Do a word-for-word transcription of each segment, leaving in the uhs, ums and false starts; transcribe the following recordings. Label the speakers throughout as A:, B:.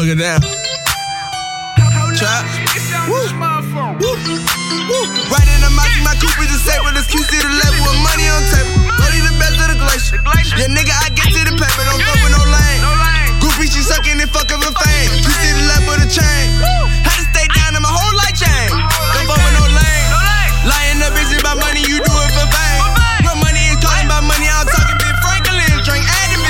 A: fuck it down. Trap. Woo. Woo. Woo. Right in the mouth, my coupe is a saber. This Q C the level with money on table. Brody the best of the glacier. Yeah, nigga, I get to the paper. Don't fuck with no lane. Groupie, she sucking and fucking for fame. Q C the level of the chain. Had to stay down in my whole life chain. Don't fuck with no lane. Lying up bitches about money, you do it for fame. Real money ain't talking about money. I'm talking big Franklin. Drink Adams.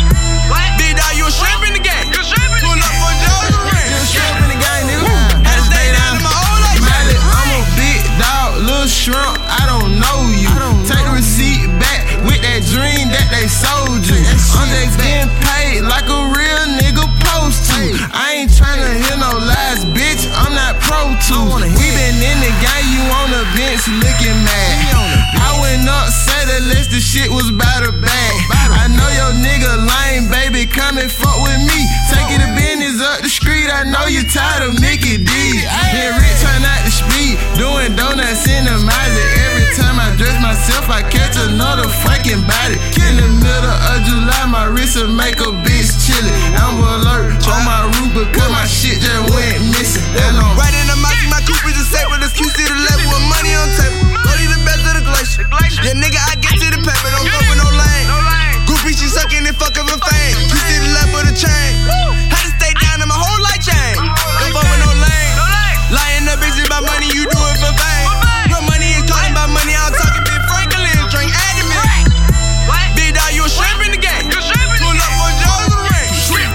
A: Big dog, you a shrimp in the game. Pull up for Joe's ring. You a shrimp in the game, nigga. Had to stay down in my whole life chain.
B: I'm a big dog, little shrimp, I don't know you. Take the receipt back with that dream that they sold you. I'm just getting paid like a real nigga supposed to. I ain't tryna hear no lies, bitch, I'm not pro to. We been in the game, you on the bench looking mad. I went up, said the list, the shit was by the bag. I know your nigga lame, baby, come and fuck with me. Taking the business up the street, I know you tired of Mickey D. Been rich, turn out the speed, doing donuts in the Mazda. Every time I dress myself, I catch another fucking body. In the middle of July, my wrist will make a bitch chillin'. I'm alert on my roof because my shit just went missing.
A: Right in the mouth, my coupe is a saber. This Q C the level with money on table. Brody the best of the glacier. Yeah, nigga, I get to the paper. Don't fuck with no lane. Groupie, she sucking and fucking for fame. Q C the level of the chain. Had to stay down in my whole life chain. Don't fuck with no lane. Lying up bitches about money, you do it for fame. Real money ain't talking about money. I'm talking big Franklin. Drink Adams. Big dog, you a shrimp in the game. Pull up for Joe's ring.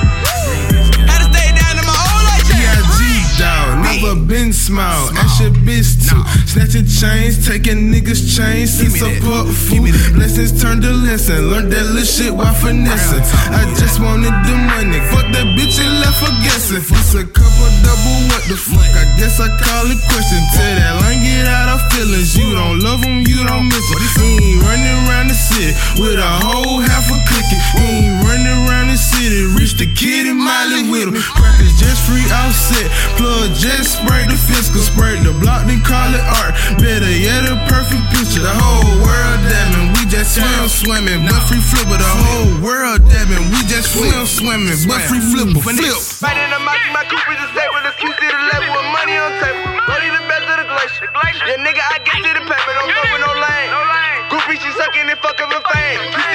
A: Had to stay down in my whole life chain.
C: B I G dog, never been small. Ask your bitch too. Snatching chains, taking niggas chains. Since support food. Blessings turned to lesson. Learned that little shit while finessing. I just wanted the money. Fuck that bitch and left her guessing. It's a couple double, what the fuck? I guess I call it question. Tell that line, get out of feelings. You don't love them, you don't miss it. He ain't running around the city with a whole half a clicking. He ain't running around the city. Reach the kid and Miley with him. Practice just free offset. Plug just spray the fiscal. Spray the block, then call it art. Better yet, a perfect picture. The whole world dabbing. We just swim swimming. But free flipper. The whole world dabbing. We just swim swimming. But free flipper. Flip.
A: Right in the mouth, my coupe is a saber. This Q C the level with money on table. Brody the best of the glacier. Yeah, nigga, I get to the paper. Don't fuck with no lane. Groupie, she sucking and fucking for fame.